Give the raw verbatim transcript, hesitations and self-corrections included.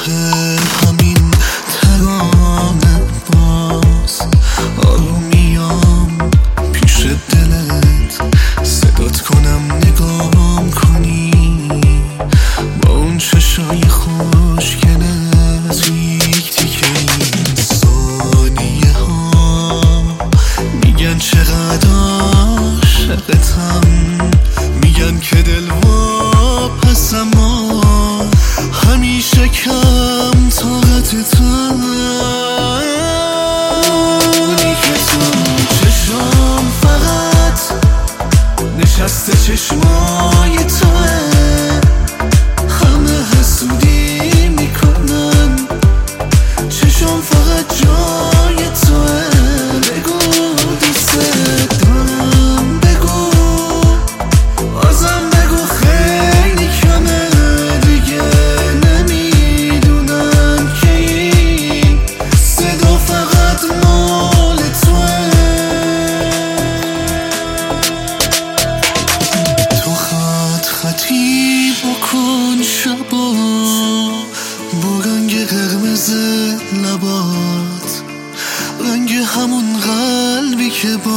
همین ترانه باز آرومیام پیش دلت صدات کنم نگام کنی با اون چشای خوشگلت یک تیکه این ثانیه ها میگن چقدر عاشقتم میگن که دل واپس اما همیشه کم طاقتتم اونی که تو چشم فقط نشسته چشمای توه همه حسودی میکنن چشم فقط جای توه بگو دوست دارم بگو بازم بگو خیلی کمه دیگه نمیدونم که این صدا فقط مال توه تو خط خطی بکن شبا با رنگ قرمز لبات رنگ همون قلبی که با